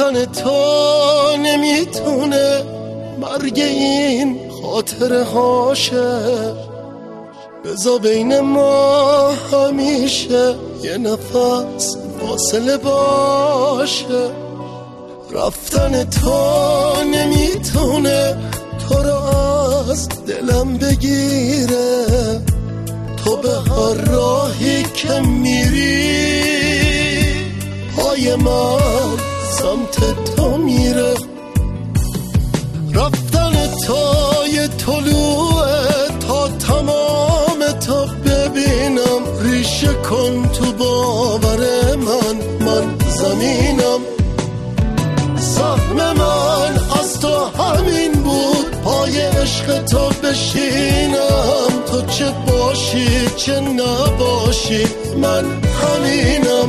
رفتن تو نمیتونه مرگ این خاطره هاشه، بذار بین ما همیشه یه نفس فاصله باشه. رفتن تو نمیتونه تو رو از دلم بگیره، تو به هر راهی که میری پای من سمت تو میره. رفتن تو یه طلوعه تا تمام تا ببینم، ریشه کن تو باور من زمینم. سهم من از تو همین بود، پای عشق تو بشینم، تو چه باشی چه نباشی من همینم.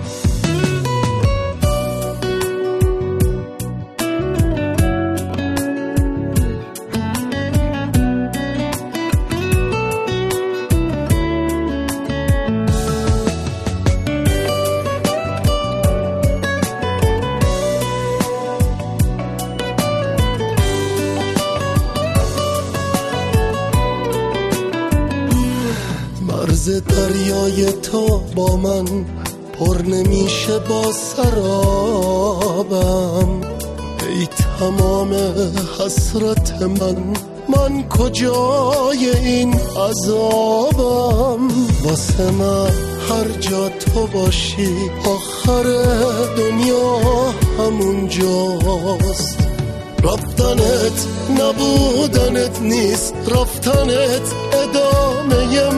مرز دریای تو با من پر نمیشه با سرابم، ای تمام حسرت من کجای این عذابم. واسه من هر جا تو باشی آخر دنیا همون جاست. رفتنت نبودنت نیست، رفتنت ادامه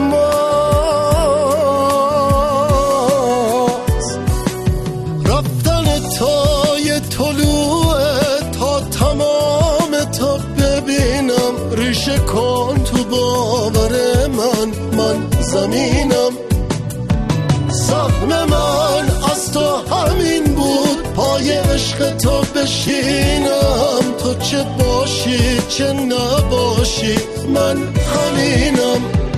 ماست. رفتن تو یه طلوعه تا تمام تا ببینم، ریشه کن تو باور من زمینم. سهم من از تو همین بود، پای عشق تو بشینم، تو چه باشی چه نباشی من همینم.